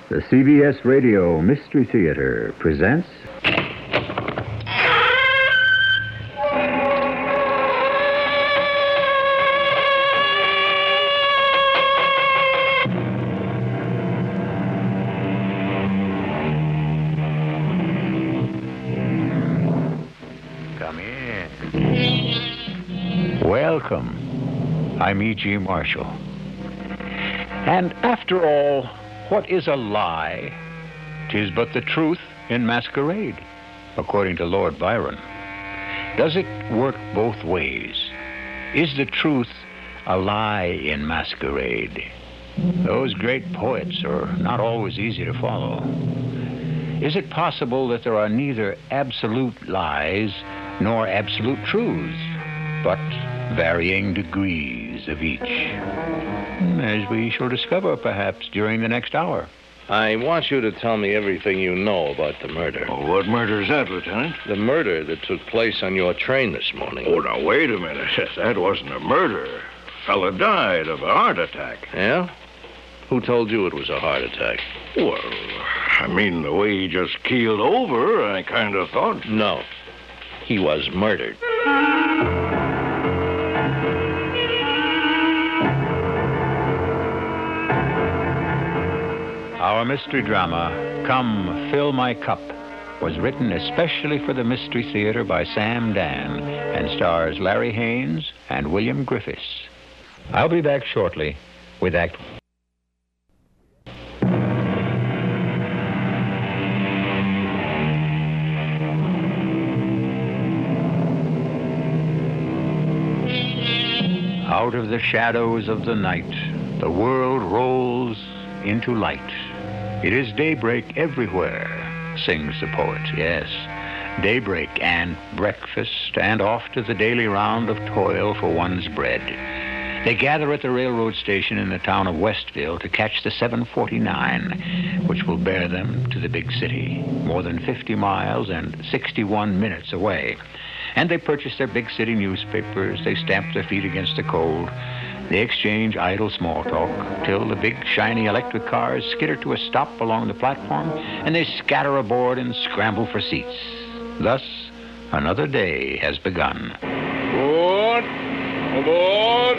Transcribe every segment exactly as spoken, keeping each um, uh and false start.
The C B S Radio Mystery Theater presents... Come in. Welcome. I'm E G. Marshall. And after all, what is a lie? 'Tis but the truth in masquerade, according to Lord Byron. Does it work both ways? Is the truth a lie in masquerade? Those great poets are not always easy to follow. Is it possible that there are neither absolute lies nor absolute truths, but varying degrees of each? As we shall discover, perhaps, during the next hour. I want you to tell me everything you know about the murder. Oh, what murder is that, Lieutenant? The murder that took place on your train this morning. Oh, now, wait a minute. That wasn't a murder. Fella died of a heart attack. Yeah? Who told you it was a heart attack? Well, I mean, the way he just keeled over, I kind of thought... No. He was murdered. Our mystery drama, Come Fill My Cup, was written especially for the Mystery Theater by Sam Dan and stars Larry Haynes and William Griffiths. I'll be back shortly with Act Out of the shadows of the night, the world rolls into light. It is daybreak everywhere, sings the poet, yes. Daybreak and breakfast and off to the daily round of toil for one's bread. They gather at the railroad station in the town of Westville to catch the seven forty-nine, which will bear them to the big city, more than fifty miles and sixty-one minutes away. And they purchase their big city newspapers. They stamp their feet against the cold. They exchange idle small talk till the big, shiny electric cars skitter to a stop along the platform, and they scatter aboard and scramble for seats. Thus, another day has begun. Aboard! Aboard!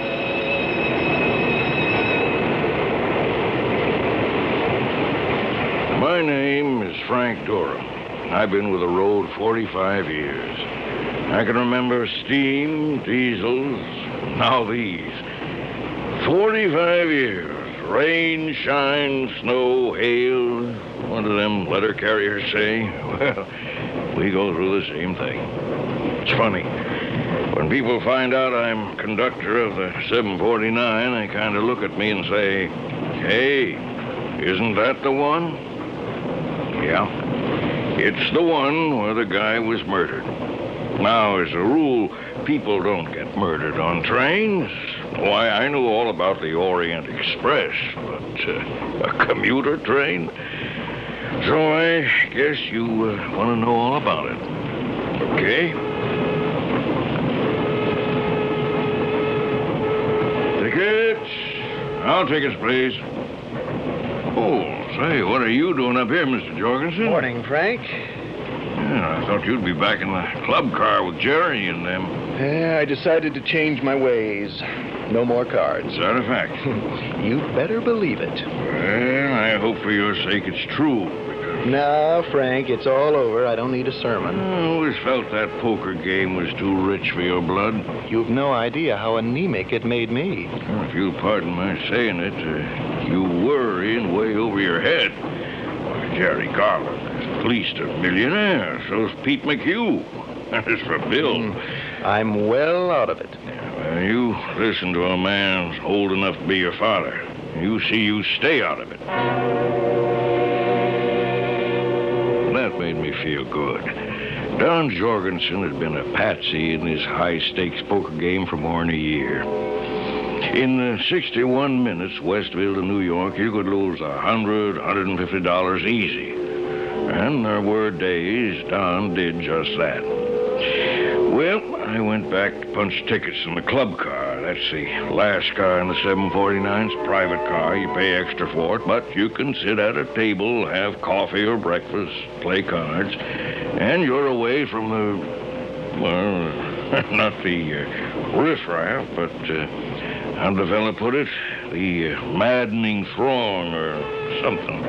My name is Frank Durham. I've been with the road forty-five years. I can remember steam, diesels, now these. forty-five years. Rain, shine, snow, hail. What do them letter carriers say? Well, we go through the same thing. It's funny. When people find out I'm conductor of the seven forty-nine, they kind of look at me and say, hey, isn't that the one? Yeah. It's the one where the guy was murdered. Now, as a rule, people don't get murdered on trains. Why, I knew all about the Orient Express, but uh, a commuter train? So I guess you uh, want to know all about it. Okay? Tickets? I'll tickets, please. Oh, say, what are you doing up here, Mister Jorgensen? Morning, Frank. Yeah, I thought you'd be back in the club car with Jerry and them. Yeah, I decided to change my ways. No more cards. Is that a fact? You'd better believe it. Well, I hope for your sake it's true. No, Frank, it's all over. I don't need a sermon. I always felt that poker game was too rich for your blood. You've no idea how anemic it made me. Well, if you'll pardon my saying it, uh, you were in way over your head. Why, Jerry Garland is at least a millionaire. So's Pete McHugh. As for Bill... Mm, I'm well out of it. Yeah, well, you listen to a man who's old enough to be your father. You see you stay out of it. That made me feel good. Don Jorgensen had been a patsy in his high-stakes poker game for more than a year. In uh, sixty-one minutes, Westville to New York, you could lose a hundred, one hundred fifty dollars easy. And there were days Don did just that. Well, I went went back to punch tickets in the club car. That's the last car in the seven forty-nine. It's a private car. You pay extra for it, but you can sit at a table, have coffee or breakfast, play cards, and you're away from the, well, not the uh, riffraff, but, uh, how the fella put it? The uh, maddening throng or something.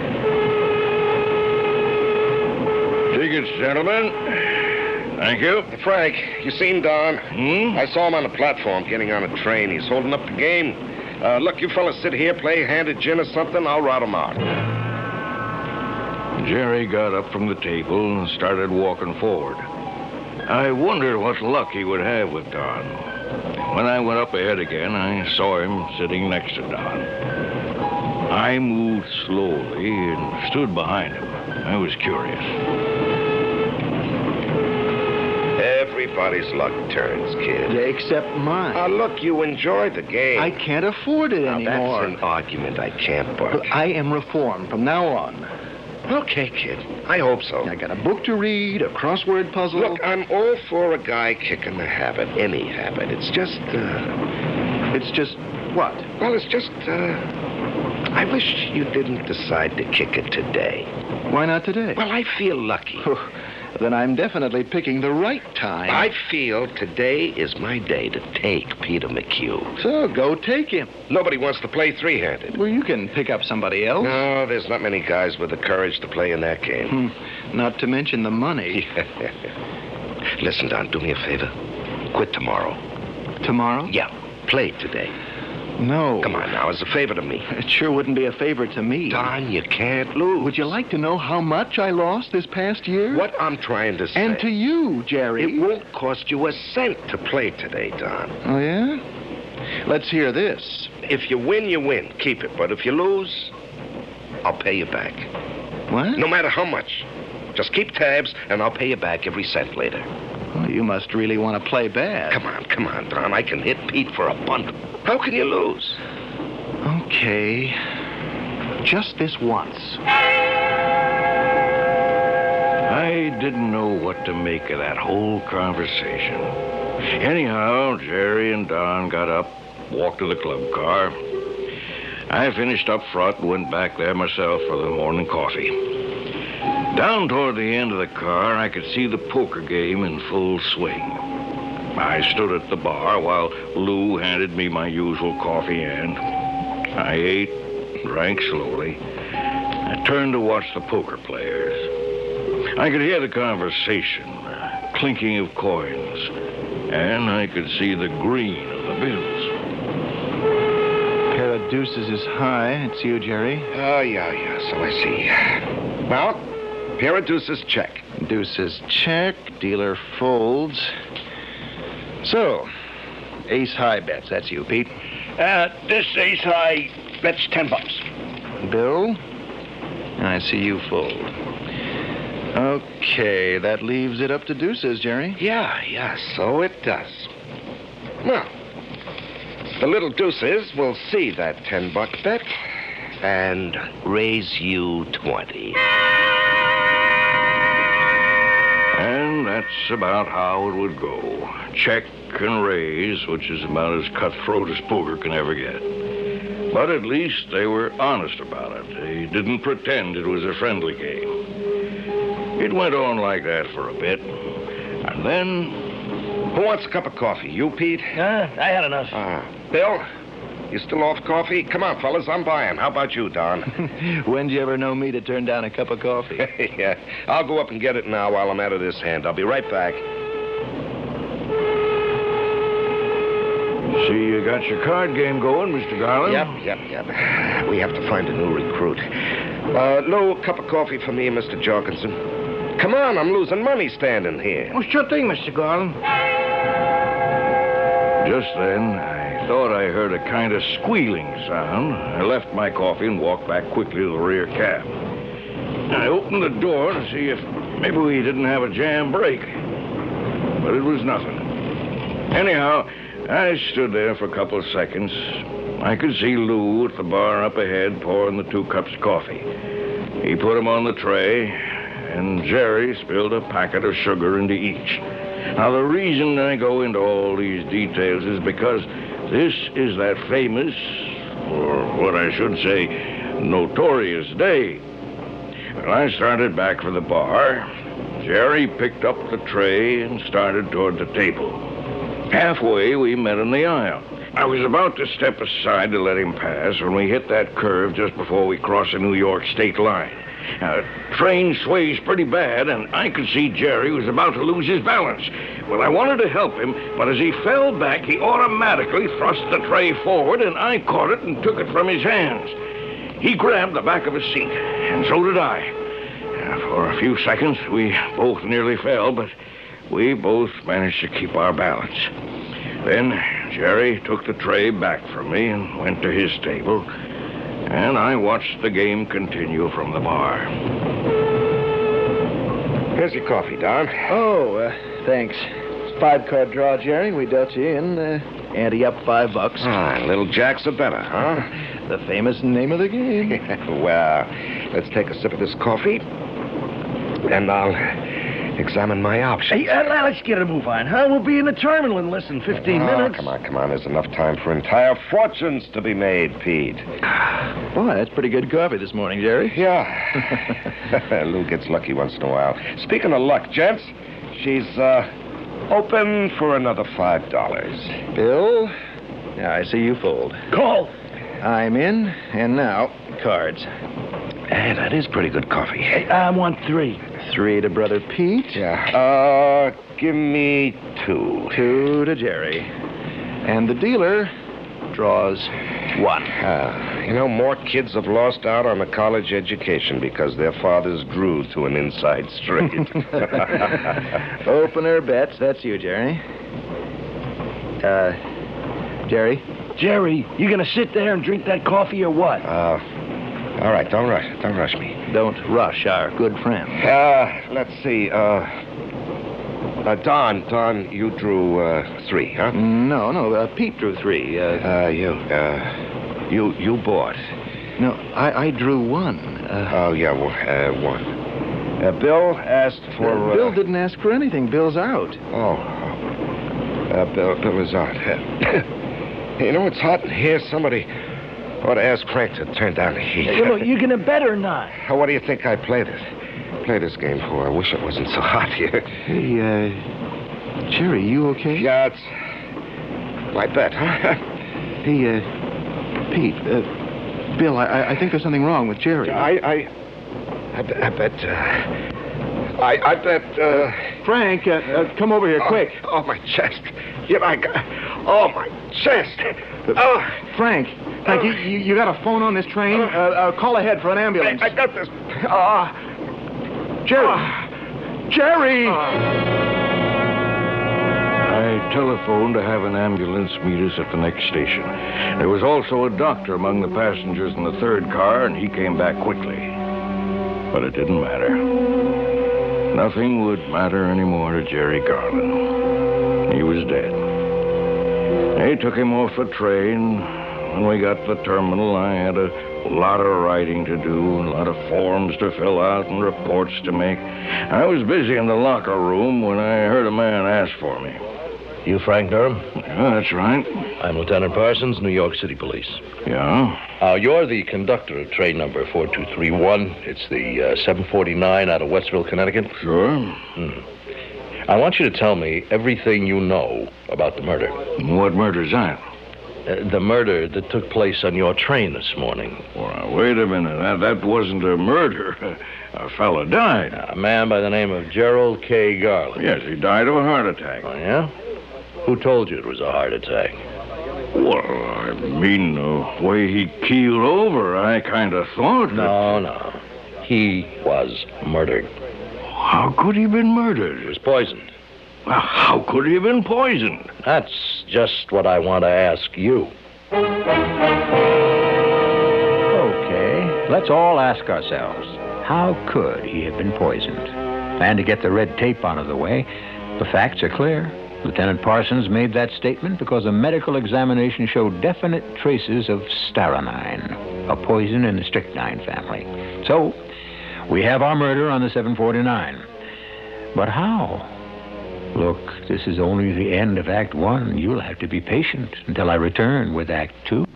Tickets, gentlemen. Thank you. Hey, Frank, you seen Don? Hmm? I saw him on the platform getting on a train. He's holding up the game. Uh, look, you fellas sit here, play a hand of gin or something. I'll rout him out. Jerry got up from the table and started walking forward. I wondered what luck he would have with Don. When I went up ahead again, I saw him sitting next to Don. I moved slowly and stood behind him. I was curious. Everybody's luck turns, kid. Yeah, except mine. Uh, look, you enjoyed the game. I can't afford it now, anymore. that's an argument I can't budge. Look, I am reformed from now on. Okay, kid. I hope so. I got a book to read, a crossword puzzle. Look, I'm all for a guy kicking the habit, any habit. It's just, uh... It's just what? Well, it's just, uh... I wish you didn't decide to kick it today. Why not today? Well, I feel lucky. Then I'm definitely picking the right time. I feel today is my day to take Peter McHugh. So go take him. Nobody wants to play three-handed. Well, you can pick up somebody else. No, there's not many guys with the courage to play in that game. Hmm. Not to mention the money. Listen, Don, do me a favor. Quit tomorrow. Tomorrow? Yeah, play today. No. Come on now, as a favor to me. It sure wouldn't be a favor to me. Don, you can't lose. Would you like to know how much I lost this past year? What I'm trying to say... And to you, Jerry. It won't cost you a cent to play today, Don. Oh, yeah? Let's hear this. If you win, you win. Keep it. But if you lose, I'll pay you back. What? No matter how much. Just keep tabs, and I'll pay you back every cent later. Well, you must really want to play bad. Come on, come on, Don. I can hit Pete for a bunt. How can you lose? Okay. Just this once. I didn't know what to make of that whole conversation. Anyhow, Jerry and Don got up, walked to the club car. I finished up front and went back there myself for the morning coffee. Down toward the end of the car, I could see the poker game in full swing. I stood at the bar while Lou handed me my usual coffee and I ate, drank slowly. I turned to watch the poker players. I could hear the conversation, the clinking of coins, and I could see the green of the bills. Pair of deuces is high. It's you, Jerry. Oh, yeah, yeah, so I see. Well, pair of deuces, check. Deuces check. Dealer folds. So, ace high bets. That's you, Pete. Uh, this ace high bets ten bucks. Bill? I see you fold. Okay, that leaves it up to deuces, Jerry. Yeah, yeah, so it does. Now, the little deuces will see that ten-buck bet and raise you twenty. And that's about how it would go. Check and raise, which is about as cutthroat as poker can ever get. But at least they were honest about it. They didn't pretend it was a friendly game. It went on like that for a bit. And then... Who wants a cup of coffee? You, Pete? Uh, I had enough. Ah. Bill? You still off coffee? Come on, fellas, I'm buying. How about you, Don? When'd you ever know me to turn down a cup of coffee? Yeah, I'll go up and get it now while I'm out of this hand. I'll be right back. See, you got your card game going, Mister Garland. Yep, yep, yep. We have to find a new recruit. Uh, Lou, a cup of coffee for me and Mister Jorgensen. Come on, I'm losing money standing here. Oh, sure thing, Mister Garland. Just then, I thought I heard a kind of squealing sound. I left my coffee and walked back quickly to the rear cab. I opened the door to see if maybe we didn't have a jam break. But it was nothing. Anyhow, I stood there for a couple of seconds. I could see Lou at the bar up ahead pouring the two cups of coffee. He put them on the tray, and Jerry spilled a packet of sugar into each. Now, the reason I go into all these details is because this is that famous, or what I should say, notorious day. When I started back for the bar, Jerry picked up the tray and started toward the table. Halfway, we met in the aisle. I was about to step aside to let him pass when we hit that curve just before we crossed the New York state line. Now, the train sways pretty bad, and I could see Jerry was about to lose his balance. Well, I wanted to help him, but as he fell back, he automatically thrust the tray forward, and I caught it and took it from his hands. He grabbed the back of his seat, and so did I. Uh, for a few seconds, we both nearly fell, but we both managed to keep our balance. Then Jerry took the tray back from me and went to his table, and I watched the game continue from the bar. Here's your coffee, Don. Oh, uh, thanks. Five-card draw, Jerry. We dealt you in. Uh, ante up five bucks. Ah, little jacks are better, huh? The famous name of the game. Well, let's take a sip of this coffee, and I'll examine my options. Hey, uh, let's get a move on, huh? We'll be in the terminal in less than fifteen oh, minutes. Come on, come on. There's enough time for entire fortunes to be made, Pete. Boy, that's pretty good coffee this morning, Jerry. Yeah. Lou gets lucky once in a while. Speaking of luck, gents, she's, uh, open for another five dollars. Bill? Yeah, I see you fold. Call. I'm in, and now, cards. Hey, that is pretty good coffee. Hey, I want three. Three to Brother Pete. Yeah. Uh, give me two. Two to Jerry. And the dealer draws one. Uh, you know, more kids have lost out on a college education because their fathers grew to an inside straight. Opener bets. That's you, Jerry. Uh, Jerry? Jerry, you gonna sit there and drink that coffee or what? Uh, all right, don't rush. Don't rush me. Don't rush our good friend. Uh, let's see. Uh, uh Don, Don, you drew uh, three, huh? No, no. Uh, Pete drew three. Uh, uh you, uh, you, you bought. No, I, I drew one. Uh, oh yeah, well, uh, one. Uh, Bill asked for. Uh, Bill uh, didn't ask for anything. Bill's out. Oh, uh, Bill, Bill is out. You know, it's hot in here. Somebody ought to ask Frank to turn down the heat. Hey, look, you gonna bet or not? What do you think I played it? Play this game for? I wish it wasn't so hot here. Hey, uh, Jerry, you okay? Yeah, it's my bet, huh? Hey, uh, Pete, uh, Bill, I, I think there's something wrong with Jerry. I, I, I, bet, I bet, uh, I, I bet, uh... Frank, uh, uh, come over here, oh, quick. Oh, my chest. Yeah, I got, oh, my chest. Oh. Frank, Frank, you, you, you got a phone on this train? Uh, uh, call ahead for an ambulance. I, I got this. Ah. Uh, Jerry. Uh, Jerry! I telephoned to have an ambulance meet us at the next station. There was also a doctor among the passengers in the third car, and he came back quickly. But it didn't matter. Nothing would matter anymore to Jerry Garland. He was dead. They took him off the train. When we got to the terminal, I had a lot of writing to do, a lot of forms to fill out and reports to make. I was busy in the locker room when I heard a man ask for me. You Frank Durham? Yeah, that's right. I'm Lieutenant Parsons, New York City Police. Yeah? Uh, you're the conductor of train number four two three one. It's the uh, seven forty-nine out of Westville, Connecticut. Sure. Hmm. I want you to tell me everything you know about the murder. What murder's that? Uh, the murder that took place on your train this morning. Well, wait a minute. That, that wasn't a murder. A fella died. A man by the name of Gerald K. Garland. Yes, he died of a heart attack. Oh, yeah? Who told you it was a heart attack? Well, I mean, the way he keeled over, I kind of thought that... No, no. He was murdered. How could he have been murdered? He was poisoned. Well, how could he have been poisoned? That's just what I want to ask you. Okay, let's all ask ourselves, how could he have been poisoned? And to get the red tape out of the way, the facts are clear. Lieutenant Parsons made that statement because a medical examination showed definite traces of strychnine, a poison in the strychnine family. So, we have our murder on the seven forty-nine. But how? Look, this is only the end of Act One. You'll have to be patient until I return with Act Two.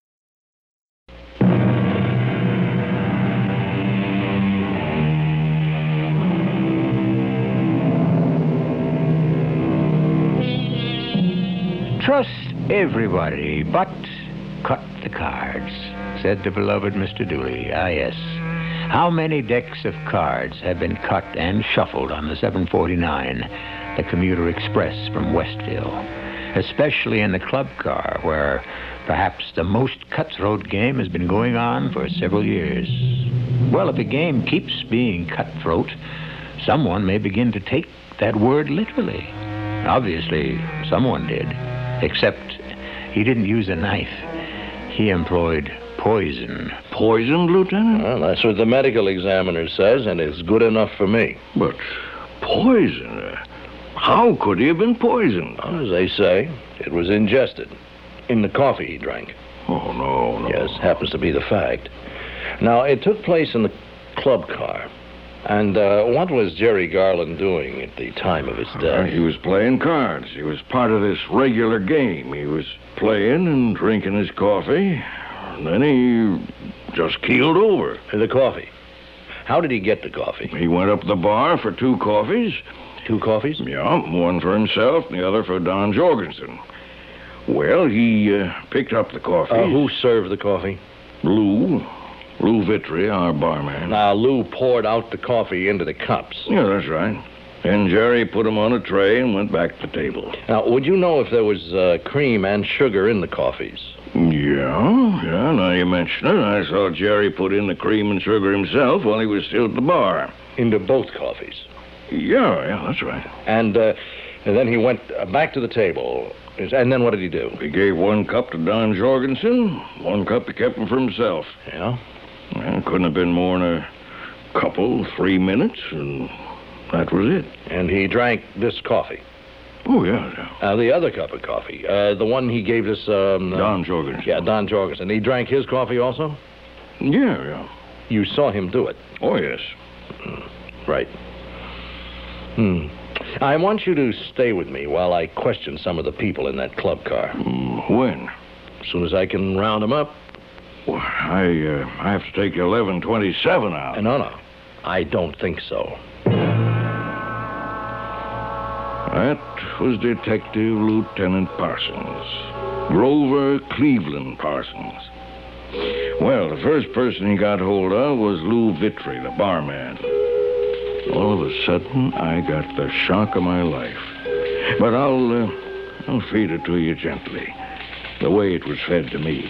Trust everybody, but cut the cards, said the beloved Mister Dooley. Ah, yes. How many decks of cards have been cut and shuffled on the seven forty-nine, the commuter express from Westville, especially in the club car, where perhaps the most cutthroat game has been going on for several years. Well, if a game keeps being cutthroat, someone may begin to take that word literally. Obviously, someone did. Except he didn't use a knife. He employed poison. Poisoned, Lieutenant? Well, that's what the medical examiner says, and it's good enough for me. But poison? Uh, how could he have been poisoned? Well, as they say, it was ingested in the coffee he drank. Oh, no, no. Yes, happens to be the fact. Now, it took place in the club car. And uh, what was Jerry Garland doing at the time of his death? Uh, he was playing cards. He was part of this regular game. He was playing and drinking his coffee. And then he just keeled over. The coffee. How did he get the coffee? He went up the bar for two coffees. Two coffees? Yeah, one for himself and the other for Don Jorgensen. Well, he uh, picked up the coffee. Uh, who served the coffee? Lou. Lou Vitry, our barman. Now, Lou poured out the coffee into the cups. Yeah, that's right. And Jerry put them on a tray and went back to the table. Now, would you know if there was uh, cream and sugar in the coffees? Yeah, yeah, now you mention it. I saw Jerry put in the cream and sugar himself while he was still at the bar. Into both coffees? Yeah, yeah, that's right. And, uh, and then he went uh, back to the table. And then what did he do? He gave one cup to Don Jorgensen, one cup he kept him for himself. Yeah? Well, it couldn't have been more than a couple, three minutes, and that was it. And he drank this coffee? Oh, yeah, yeah. Uh, the other cup of coffee, uh, the one he gave us... Um, Don uh, Jorgensen. Yeah, Don Jorgensen. He drank his coffee also? Yeah, yeah. You saw him do it? Oh, yes. Mm, right. Hmm. I want you to stay with me while I question some of the people in that club car. Mm, when? As soon as I can round them up. Well, I, uh, I have to take eleven twenty-seven out. Uh, no, no. I don't think so. That was Detective Lieutenant Parsons. Grover Cleveland Parsons. Well, the first person he got hold of was Lou Vitry, the barman. All of a sudden, I got the shock of my life. But I'll, uh, I'll feed it to you gently, the way it was fed to me.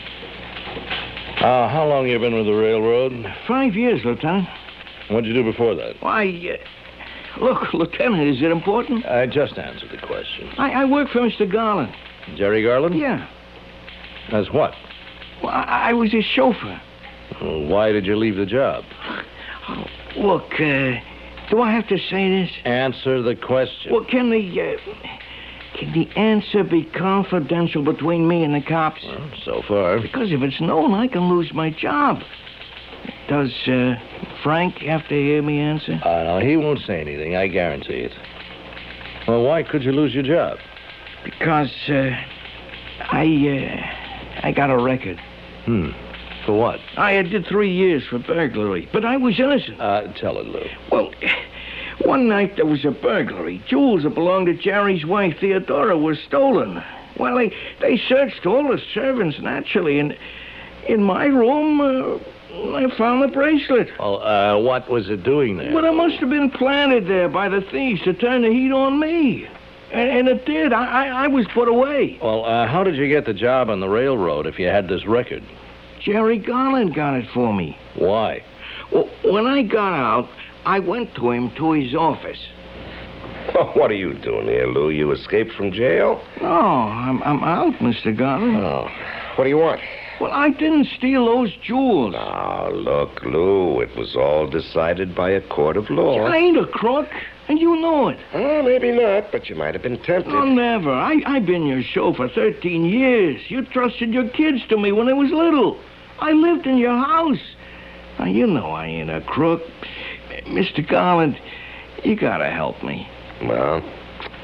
Uh, how long you been with the railroad? Five years, Lieutenant. What'd you do before that? Why, uh, look, Lieutenant, is it important? I just answered the question. I, I work for Mister Garland. Jerry Garland? Yeah. As what? Well, I, I was his chauffeur. Well, why did you leave the job? Oh, look, uh, do I have to say this? Answer the question. Well, can the, uh, can the answer be confidential between me and the cops? Well, so far. Because if it's known, I can lose my job. Does, uh, Frank have to hear me answer? Uh, no, he won't say anything, I guarantee it. Well, why could you lose your job? Because, uh, I, uh, I got a record. Hmm. For what? I did three years for burglary, but I was innocent. Uh, tell it, Lou. Well, one night there was a burglary. Jewels that belonged to Jerry's wife, Theodora, were stolen. Well, they, they searched all the servants, naturally, and in my room, uh, I found the bracelet. Well, uh, what was it doing there? Well, it must have been planted there by the thieves to turn the heat on me. And, and it did. I, I, I was put away. Well, uh, how did you get the job on the railroad if you had this record? Jerry Garland got it for me. Why? Well, when I got out, I went to him to his office. Oh, what are you doing here, Lou? You escaped from jail? No, I'm, I'm out, Mister Garland. Oh. What do you want? Well, I didn't steal those jewels. Oh, look, Lou, it was all decided by a court of law. I ain't a crook, and you know it. Oh, maybe not, but you might have been tempted. Oh, never. I, I've been your show for thirteen years. You trusted your kids to me when they was little. I lived in your house. Now, you know I ain't a crook. Mister Garland, you gotta help me. Well,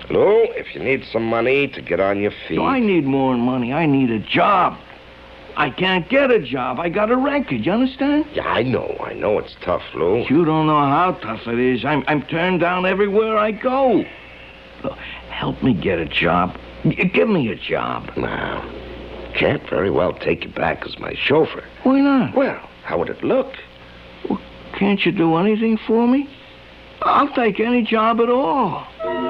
Lou, if you need some money to get on your feet... Do I need more money? I need a job. I can't get a job. I got a record, you understand? Yeah, I know. I know it's tough, Lou. You don't know how tough it is. I'm, I'm turned down everywhere I go. Look, help me get a job. G- Give me a job. Now, can't very well take you back as my chauffeur. Why not? Well, how would it look? Well, can't you do anything for me? I'll take any job at all.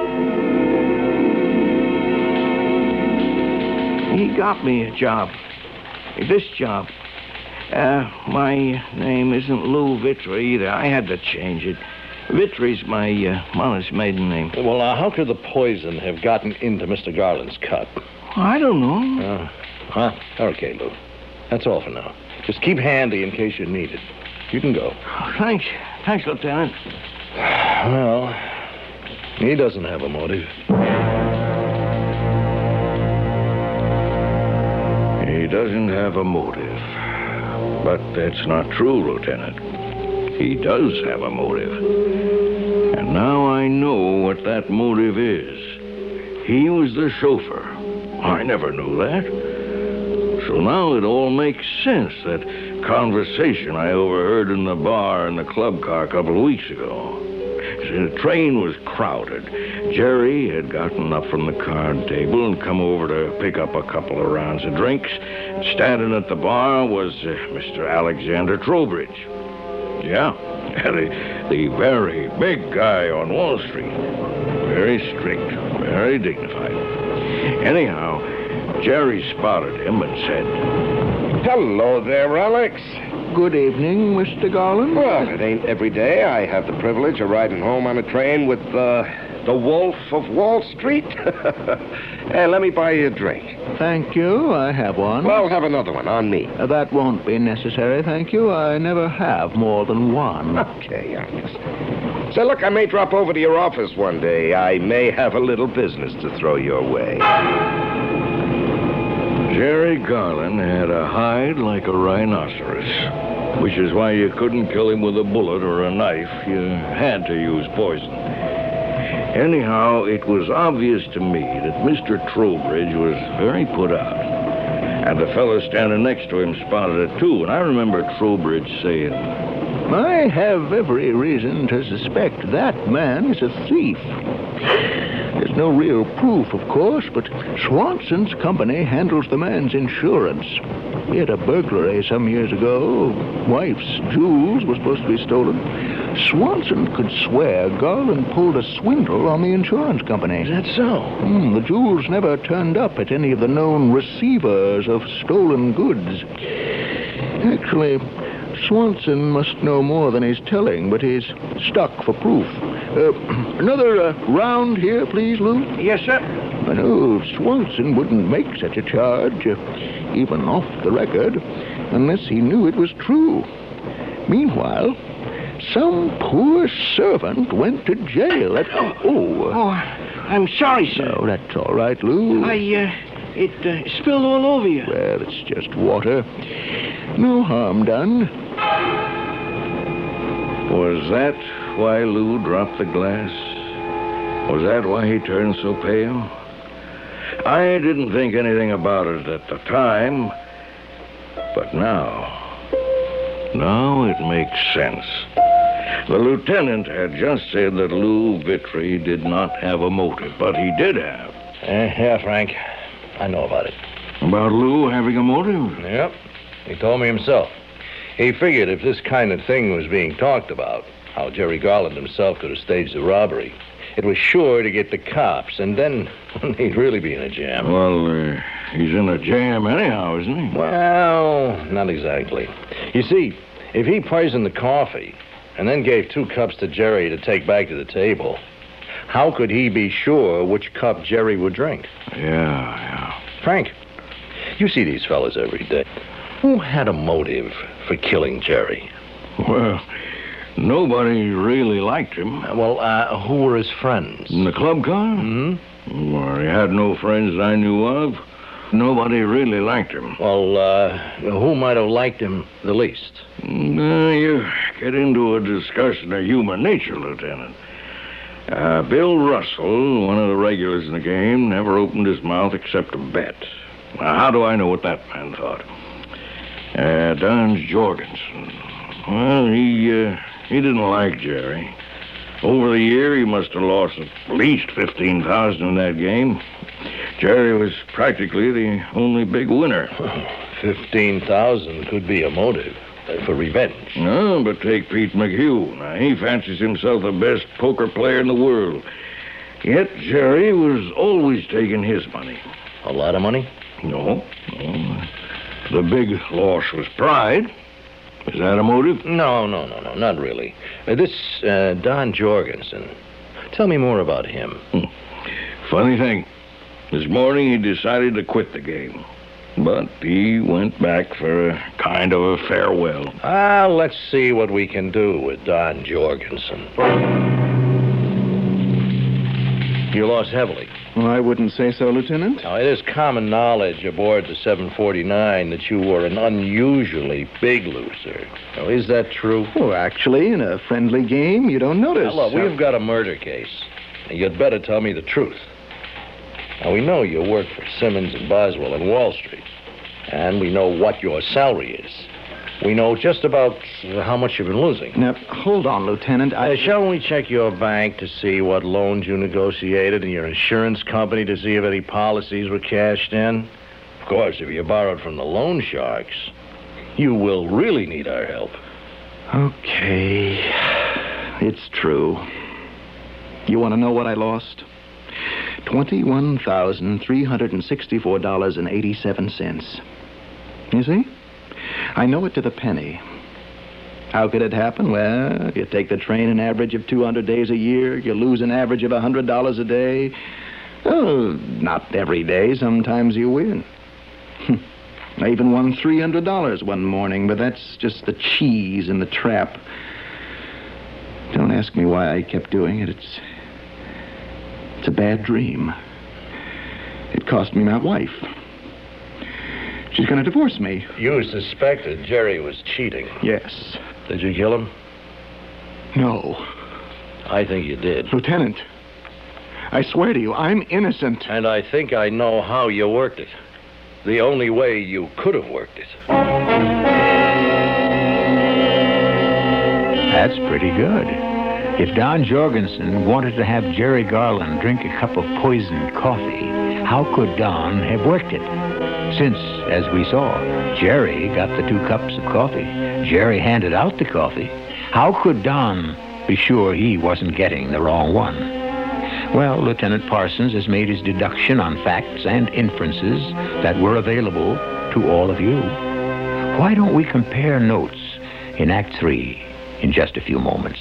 He got me a job. This job. Uh, my name isn't Lou Vitry either. I had to change it. Vitry's my uh, mother's maiden name. Well, uh, how could the poison have gotten into Mister Garland's cup? I don't know. Uh, huh? Okay, Lou. That's all for now. Just keep handy in case you need it. You can go. Oh, thanks. Thanks, Lieutenant. Well, he doesn't have a motive. He doesn't have a motive. But that's not true, Lieutenant. He does have a motive. And now I know what that motive is. He was the chauffeur. I never knew that. So now it all makes sense, that conversation I overheard in the bar in the club car a couple of weeks ago. See, the train was crowded. Jerry had gotten up from the card table and come over to pick up a couple of rounds of drinks. And standing at the bar was uh, Mister Alexander Trowbridge. Yeah, the, the very big guy on Wall Street. Very strict, very dignified. Anyhow, Jerry spotted him and said, Hello there, Alex. Good evening, Mister Garland. Well, it ain't every day I have the privilege of riding home on a train with uh, the Wolf of Wall Street. Hey, let me buy you a drink. Thank you. I have one. Well, have another one on me. Uh, that won't be necessary, thank you. I never have more than one. Okay, Alex. Say, look, I may drop over to your office one day. I may have a little business to throw your way. Jerry Garland had a hide like a rhinoceros, which is why you couldn't kill him with a bullet or a knife. You had to use poison. Anyhow, it was obvious to me that Mister Trowbridge was very put out. And the fellow standing next to him spotted it, too. And I remember Trowbridge saying, I have every reason to suspect that man is a thief. There's no real proof, of course, but Swanson's company handles the man's insurance. We had a burglary some years ago. Wife's jewels were supposed to be stolen. Swanson could swear Garland pulled a swindle on the insurance company. Is that so? Mm, the jewels never turned up at any of the known receivers of stolen goods. Actually, Swanson must know more than he's telling, but he's stuck for proof. Uh, another uh, round here, please, Lou? Yes, sir. I know Swanson wouldn't make such a charge, uh, even off the record, unless he knew it was true. Meanwhile, some poor servant went to jail at... Oh, Oh, I'm sorry, sir. no, that's all right, Lou. I, uh, it uh, spilled all over you. Well, it's just water. No harm done. was that why Lou dropped the glass? Was that why he turned so pale? I didn't think anything about it at the time, but now... Now it makes sense. The lieutenant had just said that Lou Vitry did not have a motive, but he did have. Uh, yeah, Frank. I know about it. About Lou having a motive? Yep. He told me himself. He figured if this kind of thing was being talked about, how Jerry Garland himself could have staged the robbery, it was sure to get the cops, and then he'd really be in a jam. Well, uh, he's in a jam anyhow, isn't he? Well, not exactly. You see, if he poisoned the coffee and then gave two cups to Jerry to take back to the table, how could he be sure which cup Jerry would drink? Yeah, yeah. Frank, you see these fellas every day. Who had a motive for killing Jerry? Well, nobody really liked him. Uh, well, uh, who were his friends? In the club car? Hmm? Well, he had no friends I knew of. Nobody really liked him. Well, uh, who might have liked him the least? Uh, you get into a discussion of human nature, Lieutenant. Uh, Bill Russell, one of the regulars in the game, never opened his mouth except to bet. Now, how do I know what that man thought? Uh, Don Jorgensen. Well, he, uh, he didn't like Jerry. Over the year, he must have lost at least fifteen thousand dollars in that game. Jerry was practically the only big winner. fifteen thousand could be a motive uh, for revenge. No, but take Pete McHugh. Now, he fancies himself the best poker player in the world. Yet Jerry was always taking his money. A lot of money? No, no. The big loss was pride. Is that a motive? No, no, no, no, not really. Uh, this uh, Don Jorgensen, tell me more about him. Hmm. Funny thing, this morning he decided to quit the game. But he went back for a kind of a farewell. Ah, let's see what we can do with Don Jorgensen. You lost heavily. Well, I wouldn't say so, Lieutenant. Now, it is common knowledge aboard the seven forty-nine that you were an unusually big loser. Now, is that true? Well, actually, in a friendly game, you don't notice. Now, look, we've got a murder case. You'd better tell me the truth. Now, we know you work for Simmons and Boswell on Wall Street. And we know what your salary is. We know just about how much you've been losing. Now, hold on, Lieutenant. I... Uh, shall we check your bank to see what loans you negotiated and your insurance company to see if any policies were cashed in? Of course, if you borrowed from the loan sharks, you will really need our help. Okay. It's true. You want to know what I lost? twenty-one thousand three hundred sixty-four dollars and eighty-seven cents. You see? I know it to the penny. How could it happen? Well, you take the train an average of two hundred days a year. You lose an average of one hundred dollars a day. Oh, not every day. Sometimes you win. I even won three hundred dollars one morning, but that's just the cheese in the trap. Don't ask me why I kept doing it. It's... It's a bad dream. It cost me my wife. She's going to divorce me. You suspected Jerry was cheating. Yes. Did you kill him? No. I think you did. Lieutenant, I swear to you, I'm innocent. And I think I know how you worked it. The only way you could have worked it. That's pretty good. If Don Jorgensen wanted to have Jerry Garland drink a cup of poisoned coffee, how could Don have worked it? Since, as we saw, Jerry got the two cups of coffee. Jerry handed out the coffee. How could Don be sure he wasn't getting the wrong one? Well, Lieutenant Parsons has made his deduction on facts and inferences that were available to all of you. Why don't we compare notes in Act Three in just a few moments?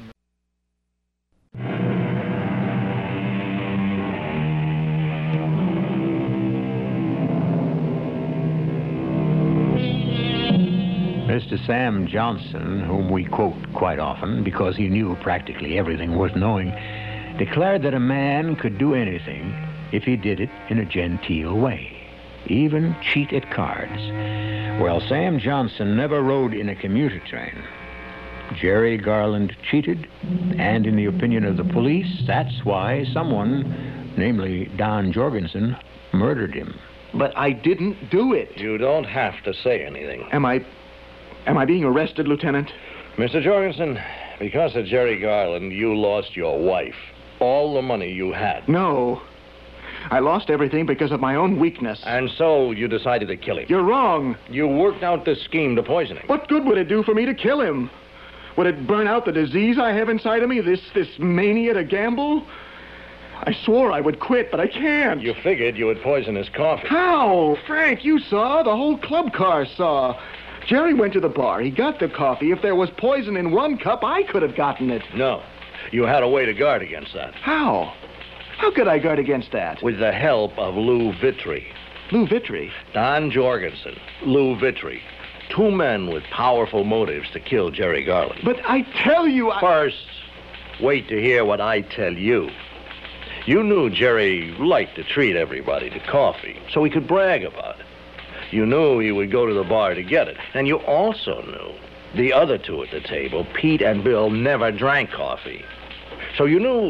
Mister Sam Johnson, whom we quote quite often because he knew practically everything worth knowing, declared that a man could do anything if he did it in a genteel way, even cheat at cards. Well, Sam Johnson never rode in a commuter train. Jerry Garland cheated, and in the opinion of the police, that's why someone, namely Don Jorgensen, murdered him. But I didn't do it. You don't have to say anything. Am I... Am I being arrested, Lieutenant? Mister Jorgensen, because of Jerry Garland, you lost your wife. All the money you had. No. I lost everything because of my own weakness. And so you decided to kill him. You're wrong. You worked out this scheme to poison him. What good would it do for me to kill him? Would it burn out the disease I have inside of me, this, this mania to gamble? I swore I would quit, but I can't. You figured you would poison his coffee. How? Frank, you saw. The whole club car saw. Jerry went to the bar. He got the coffee. If there was poison in one cup, I could have gotten it. No. You had a way to guard against that. How? How could I guard against that? With the help of Lou Vitry. Lou Vitry? Don Jorgensen. Lou Vitry. Two men with powerful motives to kill Jerry Garland. But I tell you, I... First, wait to hear what I tell you. You knew Jerry liked to treat everybody to coffee, so he could brag about it. You knew he would go to the bar to get it. And you also knew the other two at the table, Pete and Bill, never drank coffee. So you knew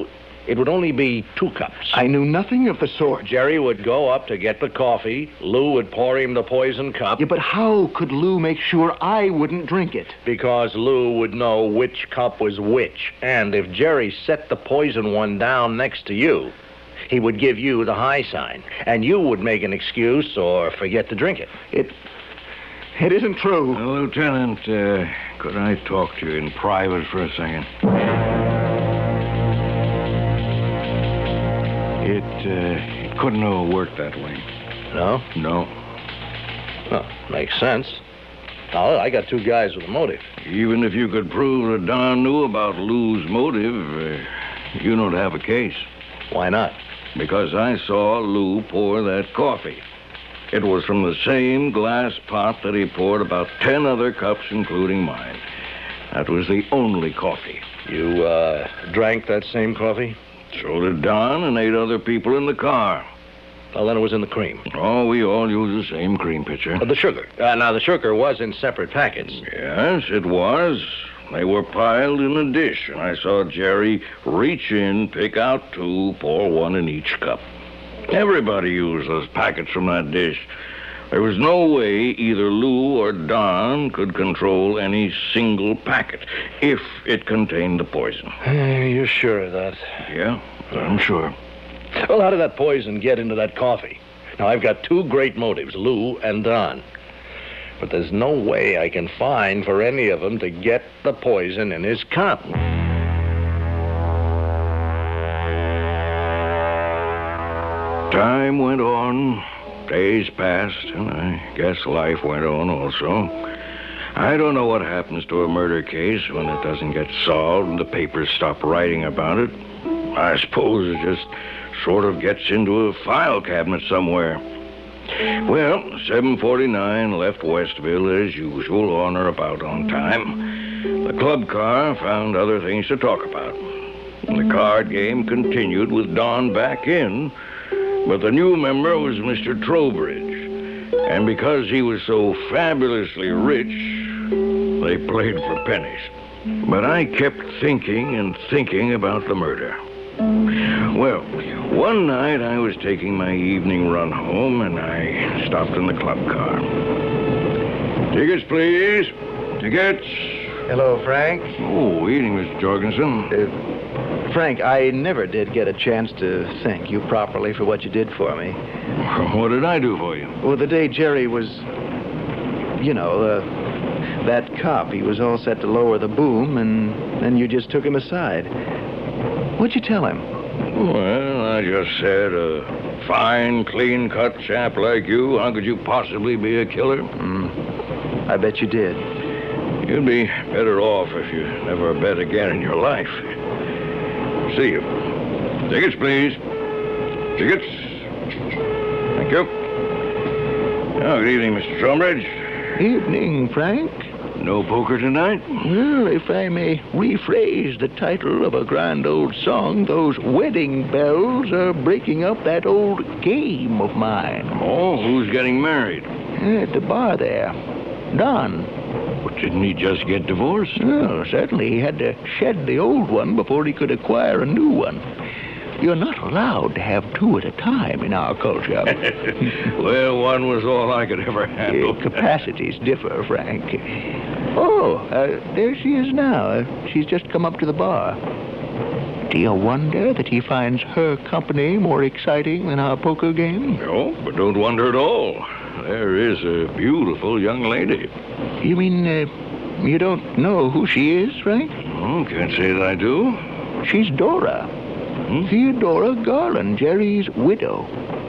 It would only be two cups. I knew nothing of the sort. Jerry would go up to get the coffee. Lou would pour him the poison cup. Yeah, but how could Lou make sure I wouldn't drink it? Because Lou would know which cup was which. And if Jerry set the poison one down next to you, he would give you the high sign. And you would make an excuse or forget to drink it. It... It isn't true. Well, Lieutenant, uh, could I talk to you in private for a second? It, uh, it couldn't have worked that way. No? No. Well, makes sense. Now, I got two guys with a motive. Even if you could prove that Don knew about Lou's motive, uh, you don't have a case. Why not? Because I saw Lou pour that coffee. It was from the same glass pot that he poured about ten other cups, including mine. That was the only coffee. You, uh, drank that same coffee? So did Don and eight other people in the car. Well, then it was in the cream. Oh, we all use the same cream pitcher. Uh, the sugar. Uh, now, the sugar was in separate packets. Yes, it was. They were piled in a dish, and I saw Jerry reach in, pick out two, pour one in each cup. Everybody used those packets from that dish. There was no way either Lou or Don could control any single packet if it contained the poison. You're sure of that? Yeah, I'm sure. Well, how did that poison get into that coffee? Now, I've got two great motives, Lou and Don. But there's no way I can find for any of them to get the poison in his cup. Time went on. Days passed, and I guess life went on also. I don't know what happens to a murder case when it doesn't get solved and the papers stop writing about it. I suppose it just sort of gets into a file cabinet somewhere. Well, seven forty-nine left Westville as usual, on or about on time. The club car found other things to talk about. The card game continued with Don back in, but the new member was Mister Trowbridge. And because he was so fabulously rich, they played for pennies. But I kept thinking and thinking about the murder. Well, one night I was taking my evening run home, and I stopped in the club car. Tickets, please. Tickets. Hello, Frank. Oh, evening, Mister Jorgensen. Uh, Frank, I never did get a chance to thank you properly for what you did for me. What did I do for you? Well, the day Jerry was, you know, uh, that cop, he was all set to lower the boom, and then you just took him aside. What'd you tell him? Well, I just said, a fine, clean-cut chap like you, how could you possibly be a killer? Mm, I bet you did. You'd be better off if you never bet again in your life. See you. Tickets, please. Tickets. Thank you. Oh, good evening, Mister Trowbridge. Evening, Frank. No poker tonight? Well, if I may rephrase the title of a grand old song, those wedding bells are breaking up that old game of mine. Oh, who's getting married? At the bar there. Don. But didn't he just get divorced? Oh, certainly. He had to shed the old one before he could acquire a new one. You're not allowed to have two at a time in our culture. Well, one was all I could ever handle. Uh, capacities differ, Frank. Oh, uh, there she is now. Uh, she's just come up to the bar. Do you wonder that he finds her company more exciting than our poker game? No, but don't wonder at all. There is a beautiful young lady. You mean uh, you don't know who she is, Frank? Oh, can't say that I do. She's Dora. Hmm? Theodora Garland, Jerry's widow.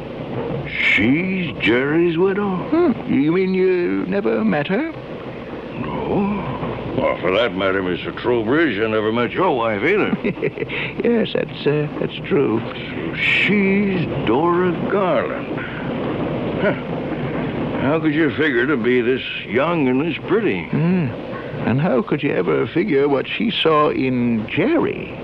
She's Jerry's widow? Hmm. You mean you never met her? No. Well, for that matter, Mister Trowbridge, I never met your wife either. Yes, that's uh, that's true. So she's Dora Garland. Huh. How could you figure to be this young and this pretty? Hmm. And how could you ever figure what she saw in Jerry?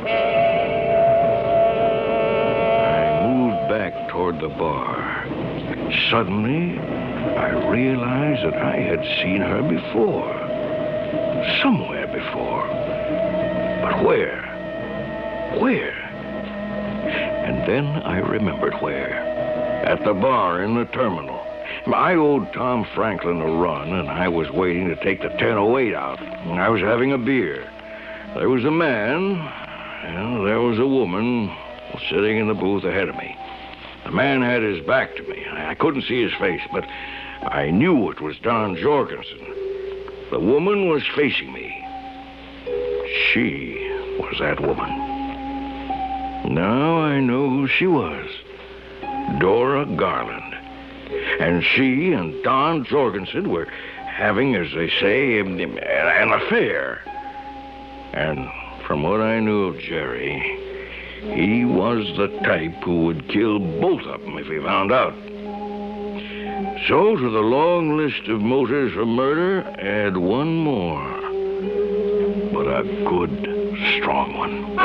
Toward the bar. Suddenly, I realized that I had seen her before. Somewhere before. But where? Where? And then I remembered where. At the bar in the terminal. I owed Tom Franklin a run, and I was waiting to take the ten oh eight out. I was having a beer. There was a man, and there was a woman sitting in the booth ahead of me. The man had his back to me. I couldn't see his face, but I knew it was Don Jorgensen. The woman was facing me. She was that woman. Now I know who she was. Dora Garland. And she and Don Jorgensen were having, as they say, an affair. And from what I knew of Jerry, he was the type who would kill both of them if he found out. So to the long list of motives for murder, add one more. But a good, strong one.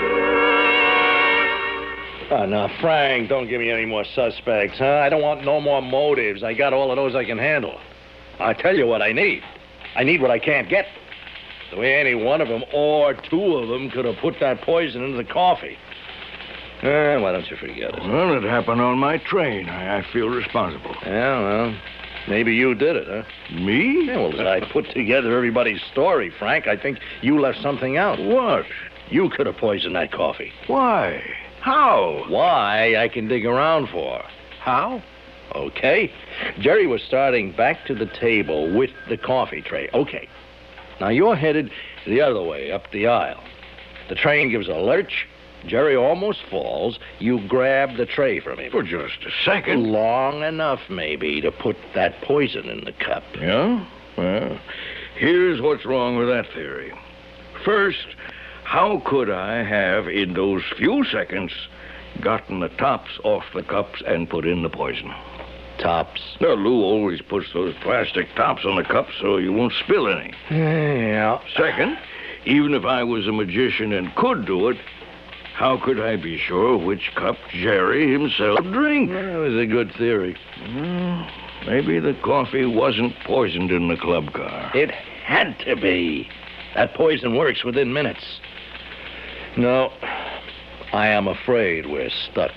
Oh, now, Frank, don't give me any more suspects, huh? I don't want no more motives. I got all of those I can handle. I'll tell you what I need. I need what I can't get. The way any one of them or two of them could have put that poison into the coffee. Eh, why don't you forget it? Well, it happened on my train. I, I feel responsible. Yeah, well, maybe you did it, huh? Me? Yeah, well, as I put together everybody's story, Frank, I think you left something out. What? You could have poisoned that coffee. Why? How? Why, I can dig around for. How? Okay. Jerry was starting back to the table with the coffee tray. Okay. Now, you're headed the other way, up the aisle. The train gives a lurch. Jerry almost falls. You grab the tray from him. For just a second. Long enough, maybe, to put that poison in the cup. Yeah? Well, here's what's wrong with that theory. First, how could I have, in those few seconds, gotten the tops off the cups and put in the poison? Tops? Now, Lou always puts those plastic tops on the cups so you won't spill any. Yeah. Second, even if I was a magician and could do it, how could I be sure which cup Jerry himself drank? That was a good theory. Well, maybe the coffee wasn't poisoned in the club car. It had to be. That poison works within minutes. No, I am afraid we're stuck.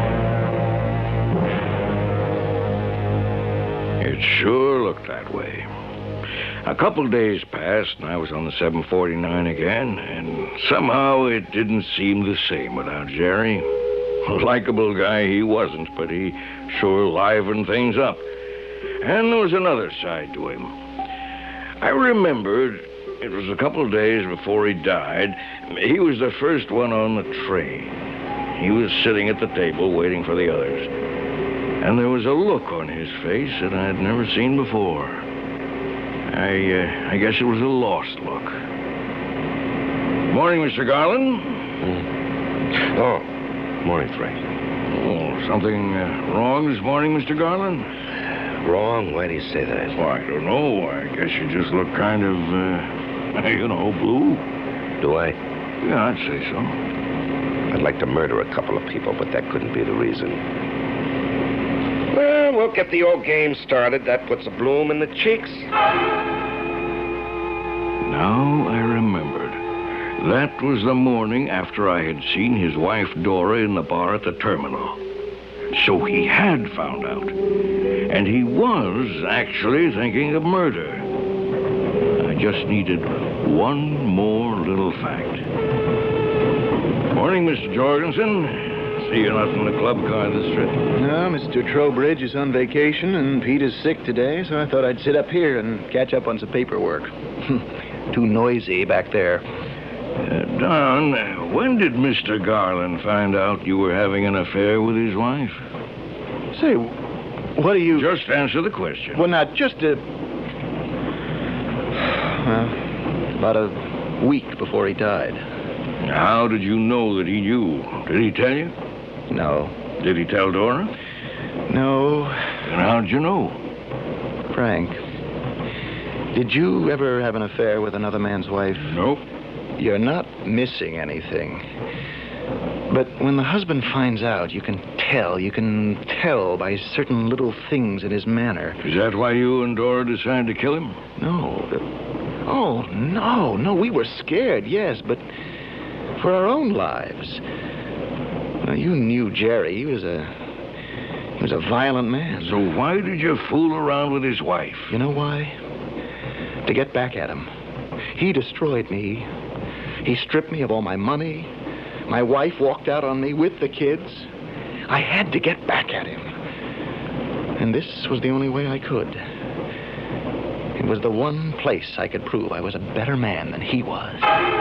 It sure looked that way. A couple days passed, and I was on the seven forty-nine again, and somehow it didn't seem the same without Jerry. A likable guy he wasn't, but he sure livened things up. And there was another side to him. I remembered it was a couple of days before he died. He was the first one on the train. He was sitting at the table waiting for the others. And there was a look on his face that I'd never seen before. I, uh, I guess it was a lost look. Morning, Mister Garland. Mm. Oh, morning, Frank. Oh, something uh, wrong this morning, Mister Garland? Wrong? Why do you say that? Well, I don't know. I guess you just look kind of, uh, you know, blue. Do I? Yeah, I'd say so. I'd like to murder a couple of people, but that couldn't be the reason. Well, we'll get the old game started. That puts a bloom in the cheeks. Now I remembered. That was the morning after I had seen his wife Dora in the bar at the terminal. So he had found out. And he was actually thinking of murder. I just needed one more little fact. Morning, Mister Jorgensen. See you not in the club car this trip. No, Mister Trowbridge is on vacation, and Pete is sick today, so I thought I'd sit up here and catch up on some paperwork. Too noisy back there. Uh, Don, when did Mister Garland find out you were having an affair with his wife? Say, what do you... Just answer the question. Well, not just a... Well, about a week before he died. How did you know that he knew? Did he tell you? No. Did he tell Dora? No. Then how'd you know? Frank, did you ever have an affair with another man's wife? Nope. You're not missing anything. But when the husband finds out, you can tell, you can tell by certain little things in his manner. Is that why you and Dora decided to kill him? No. Oh, no, no, we were scared, yes, but for our own lives. Now, you knew Jerry. He was a... He was a violent man. So why did you fool around with his wife? You know why? To get back at him. He destroyed me. He stripped me of all my money. My wife walked out on me with the kids. I had to get back at him. And this was the only way I could. It was the one place I could prove I was a better man than he was.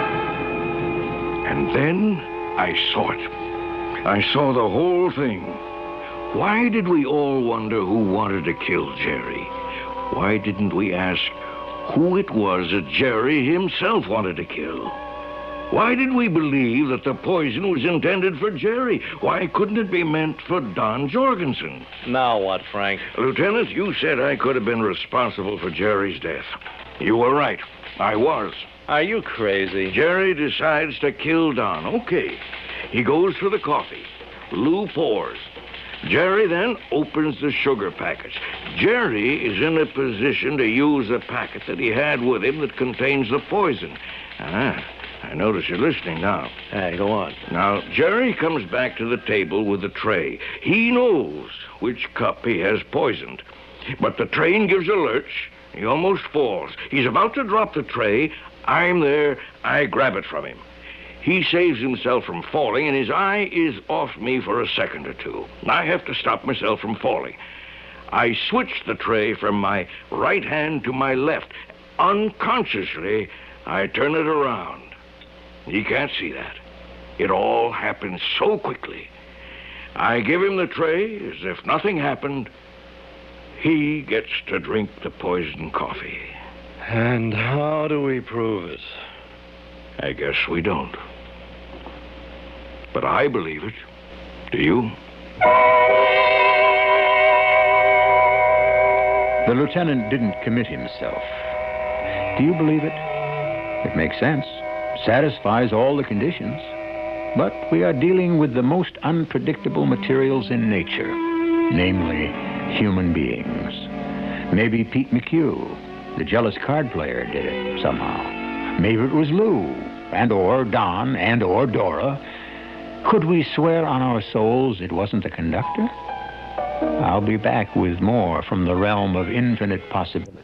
And then I saw it. I saw the whole thing. Why did we all wonder who wanted to kill Jerry? Why didn't we ask who it was that Jerry himself wanted to kill? Why did we believe that the poison was intended for Jerry? Why couldn't it be meant for Don Jorgensen? Now what, Frank? Lieutenant, you said I could have been responsible for Jerry's death. You were right. I was. Are you crazy? Jerry decides to kill Don. Okay. He goes for the coffee. Lou pours. Jerry then opens the sugar package. Jerry is in a position to use the packet that he had with him that contains the poison. Ah, I notice you're listening now. Hey, go on. Now, Jerry comes back to the table with the tray. He knows which cup he has poisoned. But the train gives a lurch. He almost falls. He's about to drop the tray. I'm there. I grab it from him. He saves himself from falling, and his eye is off me for a second or two. I have to stop myself from falling. I switch the tray from my right hand to my left. Unconsciously, I turn it around. He can't see that. It all happens so quickly. I give him the tray as if nothing happened. He gets to drink the poisoned coffee. And how do we prove it? I guess we don't. But I believe it. Do you? The lieutenant didn't commit himself. Do you believe it? It makes sense. Satisfies all the conditions. But we are dealing with the most unpredictable materials in nature, namely human beings. Maybe Pete McHugh, the jealous card player, did it somehow. Maybe it was Lou, and or Don, and or Dora. Could we swear on our souls it wasn't the conductor? I'll be back with more from the realm of infinite possibility.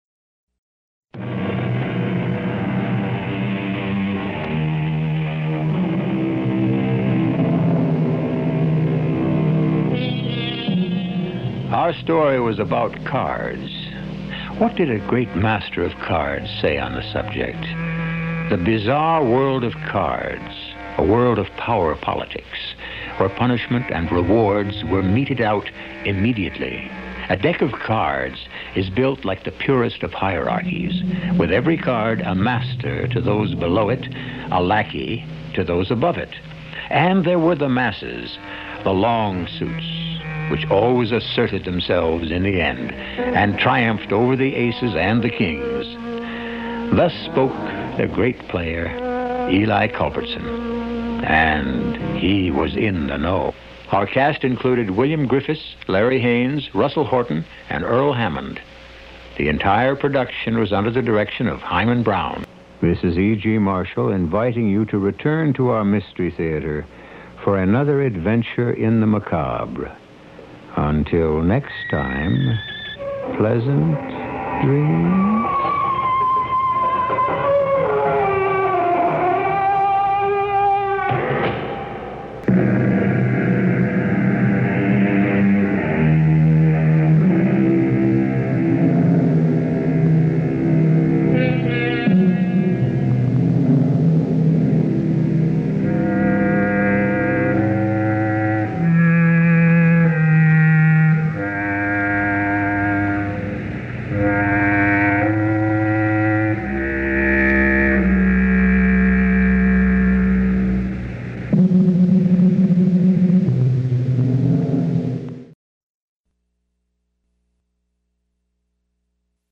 Our story was about cards. What did a great master of cards say on the subject? The bizarre world of cards, a world of power politics, where punishment and rewards were meted out immediately. A deck of cards is built like the purest of hierarchies, with every card a master to those below it, a lackey to those above it. And there were the masses, the long suits, which always asserted themselves in the end and triumphed over the aces and the kings. Thus spoke the great player, Eli Culbertson, and he was in the know. Our cast included William Griffiths, Larry Haynes, Russell Horton, and Earl Hammond. The entire production was under the direction of Hyman Brown. This is E G. Marshall inviting you to return to our Mystery Theater for another adventure in the macabre. Until next time, pleasant dreams.